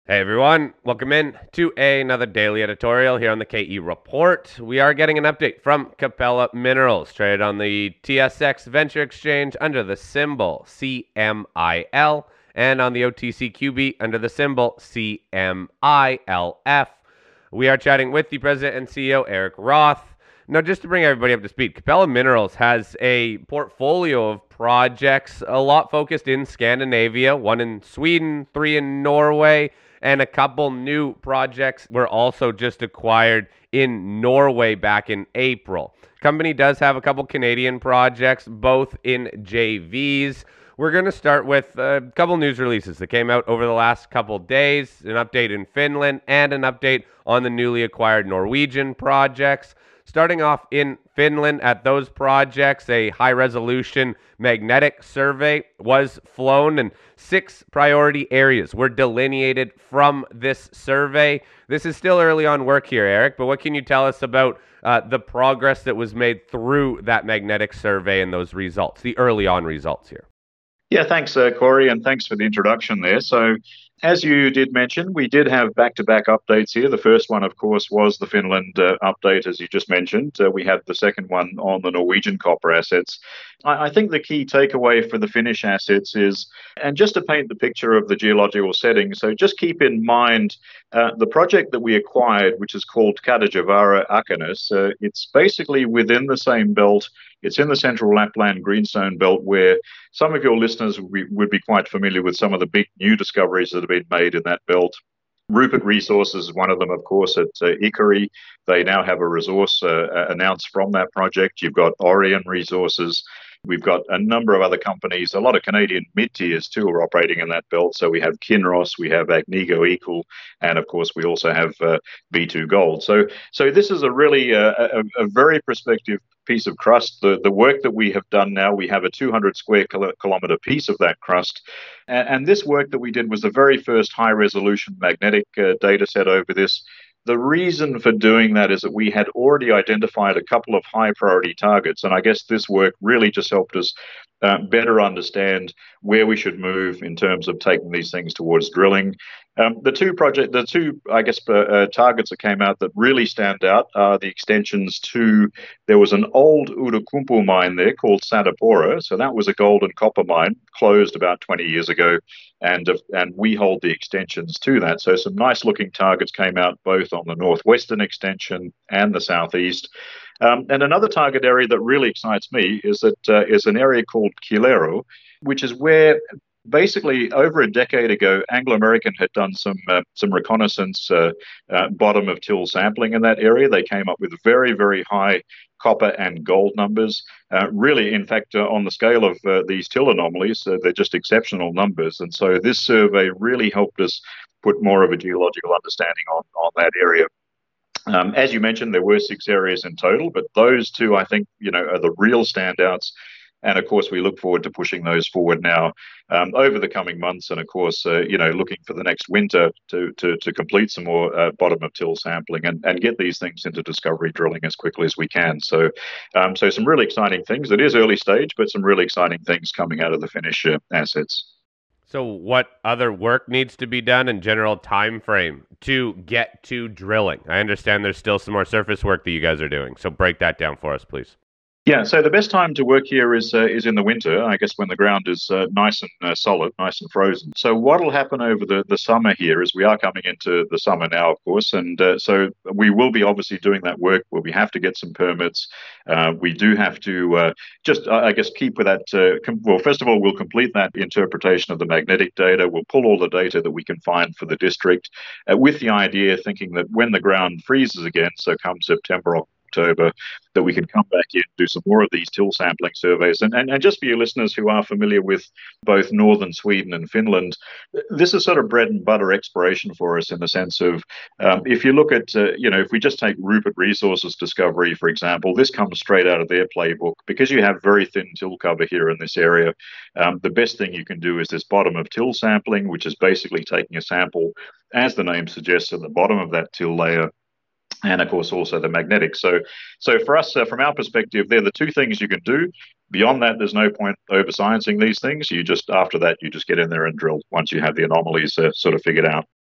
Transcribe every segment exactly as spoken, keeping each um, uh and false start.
Hey everyone, welcome in to another daily editorial here on the K E Report. We are getting an update from Capella Minerals, traded on the T S X Venture Exchange under the symbol C M I L and on the O T C Q B under the symbol C M I L F. We are chatting with the president and C E O, Eric Roth. Now, just to bring everybody up to speed, Capella Minerals has a portfolio of projects, a lot focused in Scandinavia, one in Sweden, three in Norway, and a couple new projects were also just acquired in Norway back in April. Company does have a couple Canadian projects, both in J Vs. We're going to start with a couple news releases that came out over the last couple days, an update in Finland and an update on the newly acquired Norwegian projects. Starting off in Finland at those projects, a high-resolution magnetic survey was flown, and six priority areas were delineated from this survey. This is still early on work here, Eric, but what can you tell us about uh, the progress that was made through that magnetic survey and those results, the early on results here? Yeah, thanks, uh, Corey, and thanks for the introduction there. So, as you did mention, we did have back-to-back updates here. The first one, of course, was the Finland uh, update, as you just mentioned. Uh, we had the second one on the Norwegian copper assets. I, I think the key takeaway for the Finnish assets is, and just to paint the picture of the geological setting, so just keep in mind uh, the project that we acquired, which is called Kadajavaara Akanes. Uh, it's basically within the same belt. It's in the central Lapland greenstone belt, where some of your listeners would be, would be quite familiar with some of the big new discoveries that have been made in that belt. Rupert Resources is one of them, of course, at uh, Ikkari. They now have a resource uh, announced from that project. You've got Orion Resources. We've got a number of other companies, a lot of Canadian mid-tiers too are operating in that belt. So we have Kinross, we have Agnico Eagle, and of course we also have uh, B two Gold. So so this is a really uh, a, a very prospective piece of crust. The the work that we have done now, we have a two hundred square kilometer piece of that crust. And, and this work that we did was the very first high resolution magnetic uh, data set over this. The reason for doing that is that we had already identified a couple of high priority targets. And I guess this work really just helped us uh, better understand where we should move in terms of taking these things towards drilling. Um, the two project, the two, I guess, uh, uh, targets that came out that really stand out are the extensions to, there was an old Outokumpu mine there called Satapora. So that was a gold and copper mine, closed about twenty years ago. And, uh, and we hold the extensions to that. So some nice looking targets came out both on the northwestern extension and the southeast. Um, and another target area that really excites me is that uh, is an area called Kilero, which is where basically over a decade ago, Anglo American had done some uh, some reconnaissance uh, uh, bottom of till sampling in that area. They came up with very, very high copper and gold numbers. Uh, really, in fact, uh, on the scale of uh, these till anomalies, uh, they're just exceptional numbers. And so this survey really helped us put more of a geological understanding on, on that area. Um, as you mentioned, there were six areas in total, but those two, I think, you know, are the real standouts. And of course, we look forward to pushing those forward now um, over the coming months. And of course, uh, you know, looking for the next winter to to, to complete some more uh, bottom of till sampling and, and get these things into discovery drilling as quickly as we can. So, um, so some really exciting things. It is early stage, but some really exciting things coming out of the Finnish uh, assets. So what other work needs to be done in general time frame to get to drilling? I understand there's still some more surface work that you guys are doing. So break that down for us, please. Yeah, so the best time to work here is uh, is in the winter, I guess, when the ground is uh, nice and uh, solid, nice and frozen. So what will happen over the, the summer here is we are coming into the summer now, of course, and uh, so we will be obviously doing that work where we have to get some permits. Uh, we do have to uh, just, I guess, keep with that. Uh, com- well, first of all, we'll complete that interpretation of the magnetic data. We'll pull all the data that we can find for the district uh, with the idea, thinking that when the ground freezes again, so come September, October, that we can come back in, do some more of these till sampling surveys. And, and, and just for your listeners who are familiar with both northern Sweden and Finland, this is sort of bread and butter exploration for us in the sense of um, if you look at, uh, you know, if we just take Rupert Resources discovery, for example, this comes straight out of their playbook. Because you have very thin till cover here in this area, um, the best thing you can do is this bottom of till sampling, which is basically taking a sample, as the name suggests, at the bottom of that till layer, and of course also the magnetic. So, so for us, uh, from our perspective, they're the two things you can do. Beyond that, there's no point over sciencing these things. You just after that, you just get in there and drill once you have the anomalies uh, sort of figured out.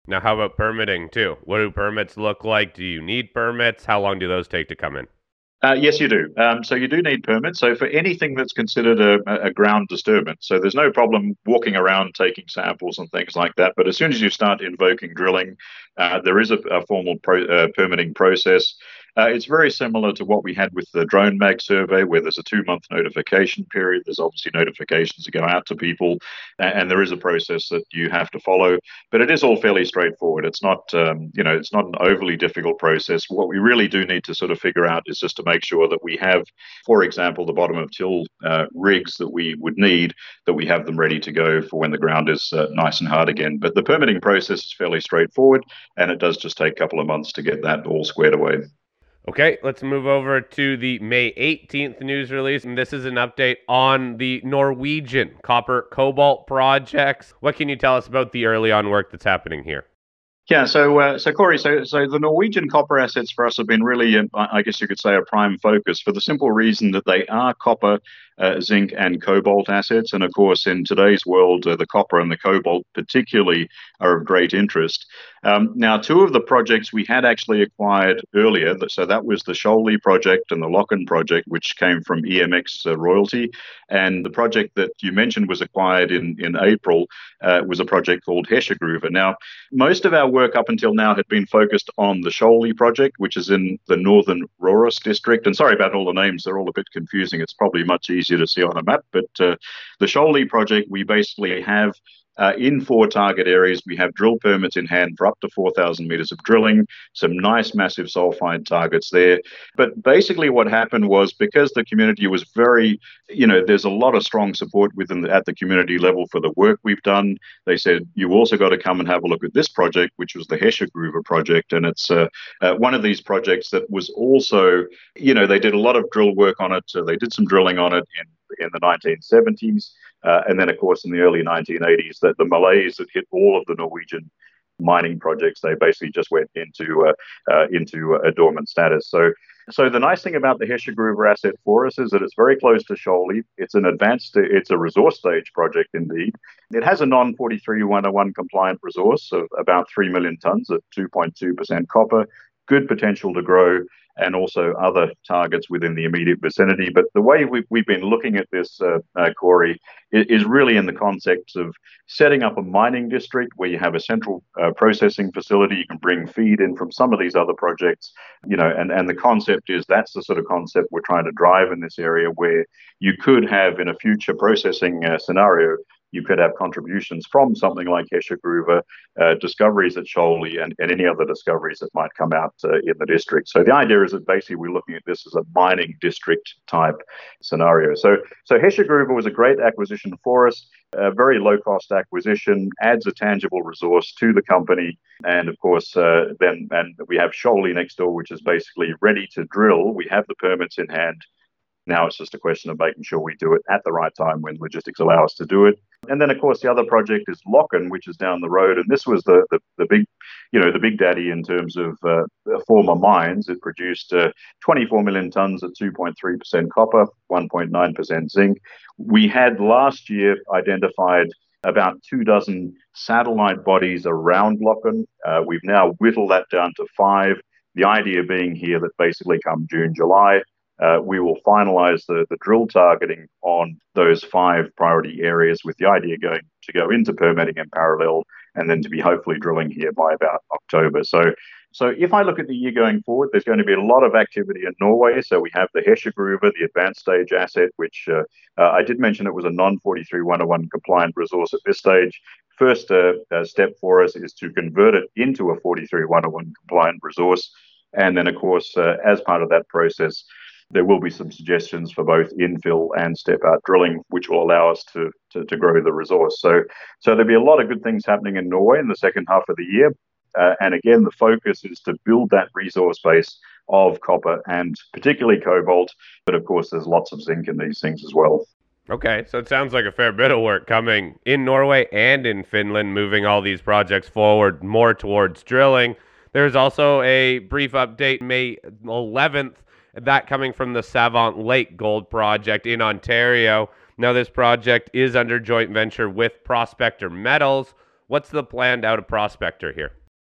Now, how about permitting too? What do permits look like? Do you need permits? How long do those take to come in? Uh, yes, you do. Um, so you do need permits. So for anything that's considered a, a ground disturbance, so there's no problem walking around taking samples and things like that. But as soon as you start invoking drilling, uh, there is a, a formal pro, uh, permitting process. Uh, it's very similar to what we had with the drone mag survey, where there's a two-month notification period. There's obviously notifications that go out to people, and, and there is a process that you have to follow. But it is all fairly straightforward. It's not, um, you know, it's not an overly difficult process. What we really do need to sort of figure out is just to make sure that we have, for example, the bottom of till uh, rigs that we would need, that we have them ready to go for when the ground is uh, nice and hard again. But the permitting process is fairly straightforward, and it does just take a couple of months to get that all squared away. Okay, let's move over to the May eighteenth news release, and this is an update on the Norwegian copper cobalt projects. What can you tell us about the early on work that's happening here? Yeah, so uh, so Corey, so so the Norwegian copper assets for us have been really, um, I guess you could say, a prime focus for the simple reason that they are copper, uh, zinc, and cobalt assets, and of course, in today's world, uh, the copper and the cobalt particularly are of great interest. Um, now, two of the projects we had actually acquired earlier, so that was the Shoaley project and the Locken project, which came from E M X uh, royalty, and the project that you mentioned was acquired in in April uh, was a project called Hesjegruve. Now, most of our work up until now had been focused on the Shoaley project, which is in the northern Røros district. And sorry about all the names, they're all a bit confusing. It's probably much easier to see on a map. But uh, the Shoaley project, we basically have Uh, in four target areas. We have drill permits in hand for up to four thousand meters of drilling, some nice massive sulfide targets there. But basically what happened was, because the community was very, you know, there's a lot of strong support within the, at the community level for the work we've done. They said, you also got to come and have a look at this project, which was the Hesjegruve project. And it's uh, uh, one of these projects that was also, you know, they did a lot of drill work on it. Uh, they did some drilling on it in in the nineteen seventies. Uh, and then, of course, in the early nineteen eighties, that the malaise that hit all of the Norwegian mining projects, they basically just went into uh, uh, into a dormant status. So, so the nice thing about the Hesjegruve asset for us is that it's very close to Shoaley. It's an advanced, it's a resource stage project indeed. It has a non forty-three one oh one compliant resource of about three million tons at two point two percent copper. Good potential to grow, and also other targets within the immediate vicinity. But the way we've, we've been looking at this, uh, uh, Corey, is, is really in the context of setting up a mining district where you have a central uh, processing facility. You can bring feed in from some of these other projects, you know, and, and the concept is that's the sort of concept we're trying to drive in this area, where you could have, in a future processing uh, scenario, you could have contributions from something like Hesjegruve, uh, discoveries at Shoaley, and, and any other discoveries that might come out uh, in the district. So the idea is that basically we're looking at this as a mining district type scenario. So, so Hesjegruve was a great acquisition for us, a very low cost acquisition, adds a tangible resource to the company. And of course, uh, then and we have Shoaley next door, which is basically ready to drill. We have the permits in hand. Now it's just a question of making sure we do it at the right time when logistics allow us to do it. And then, of course, the other project is Locken, which is down the road. And this was the the, the big, you know, the big daddy in terms of uh, former mines. It produced uh, twenty-four million tons at two point three percent copper, one point nine percent zinc. We had last year identified about two dozen satellite bodies around Locken. Uh, we've now whittled that down to five. The idea being here that basically come June, July, Uh, we will finalize the, the drill targeting on those five priority areas, with the idea going to go into permitting in parallel, and then to be hopefully drilling here by about October. So, so if I look at the year going forward, there's going to be a lot of activity in Norway. So we have the Hesjegruve, the advanced stage asset, which uh, uh, I did mention it was a non forty-three one oh one compliant resource at this stage. First uh, uh, step for us is to convert it into a forty-three one oh one compliant resource. And then, of course, uh, as part of that process, there will be some suggestions for both infill and step-out drilling, which will allow us to, to, to grow the resource. So, so there'll be a lot of good things happening in Norway in the second half of the year. Uh, and again, the focus is to build that resource base of copper and particularly cobalt. But of course, there's lots of zinc in these things as well. Okay, so it sounds like a fair bit of work coming in Norway and in Finland, moving all these projects forward more towards drilling. There's also a brief update May eleventh, that coming from the Savant Lake Gold Project in Ontario. Now, this project is under joint venture with Prospector Metals. What's the plan out of Prospector here?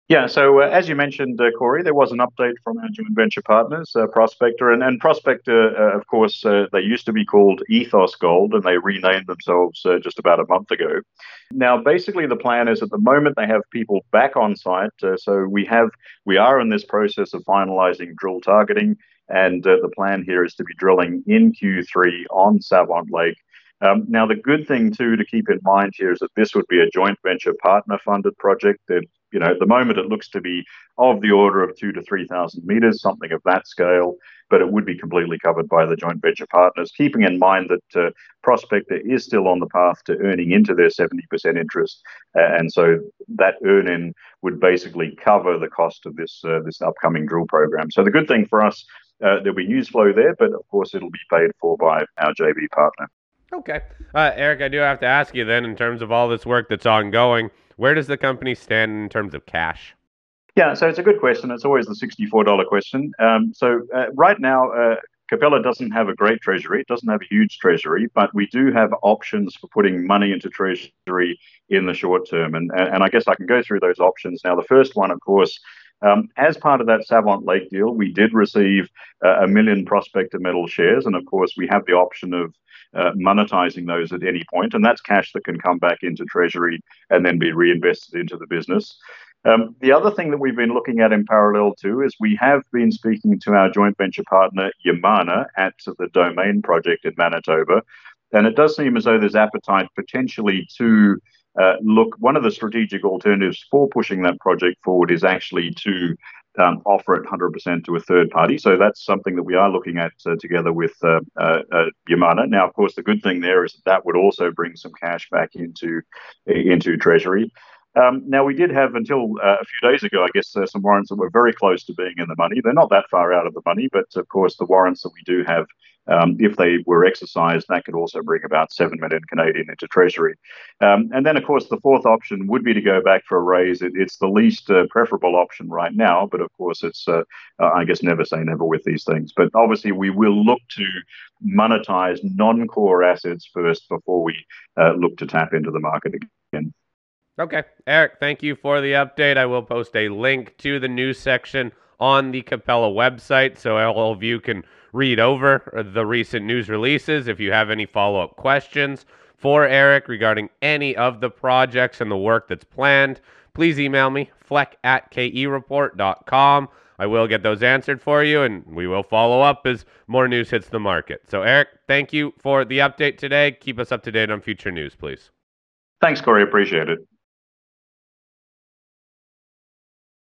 Yeah, so uh, as you mentioned, uh, Corey, there was an update from our joint venture partners, uh, Prospector. And, and Prospector, uh, of course, uh, they used to be called Ethos Gold, and they renamed themselves uh, just about a month ago. Now, basically, the plan is at the moment they have people back on site. Uh, so we have we are in this process of finalizing drill targeting, and uh, the plan here is to be drilling in Q three on Savant Lake. Um, now, the good thing too to keep in mind here is that this would be a joint venture partner funded project. That you know, at the moment it looks to be of the order of two to three thousand meters, something of that scale. But it would be completely covered by the joint venture partners, keeping in mind that uh, Prospector is still on the path to earning into their seventy percent interest, uh, and so that earn-in would basically cover the cost of this uh, this upcoming drill program. So the good thing for us, uh, there'll be news flow there, but of course it'll be paid for by our J V partner. Okay. Uh, Eric, I do have to ask you then, in terms of all this work that's ongoing, where does the company stand in terms of cash? Yeah, so it's a good question. It's always the sixty-four dollars question. Um, so uh, right now, uh, Capella doesn't have a great treasury. It doesn't have a huge treasury, but we do have options for putting money into treasury in the short term. And, and I guess I can go through those options. Now, the first one, of course, um, as part of that Savant Lake deal, we did receive uh, a million Prospector Metal shares. And of course, we have the option of uh, monetizing those at any point, and that's cash that can come back into treasury and then be reinvested into the business. Um, the other thing that we've been looking at in parallel too is we have been speaking to our joint venture partner Yamana at the Domain project in Manitoba, and it does seem as though there's appetite potentially to uh, look. One of the strategic alternatives for pushing that project forward is actually to um, offer it one hundred percent to a third party. So that's something that we are looking at uh, together with uh, uh, uh, Yamana. Now, of course, the good thing there is that that would also bring some cash back into into Treasury. Um, now, we did have until uh, a few days ago, I guess, uh, some warrants that were very close to being in the money. They're not that far out of the money, but of course, the warrants that we do have, um, if they were exercised, that could also bring about seven million Canadian into Treasury. Um, and then, of course, the fourth option would be to go back for a raise. It, it's the least uh, preferable option right now, but of course, it's, uh, uh, I guess, never say never with these things. But obviously, we will look to monetize non-core assets first before we uh, look to tap into the market again. Okay. Eric, thank you for the update. I will post a link to the news section on the Capella website so all of you can read over the recent news releases. If you have any follow-up questions for Eric regarding any of the projects and the work that's planned, please email me, fleck at k e report dot com. I will get those answered for you, and we will follow up as more news hits the market. So, Eric, thank you for the update today. Keep us up to date on future news, please. Thanks, Corey. Appreciate it.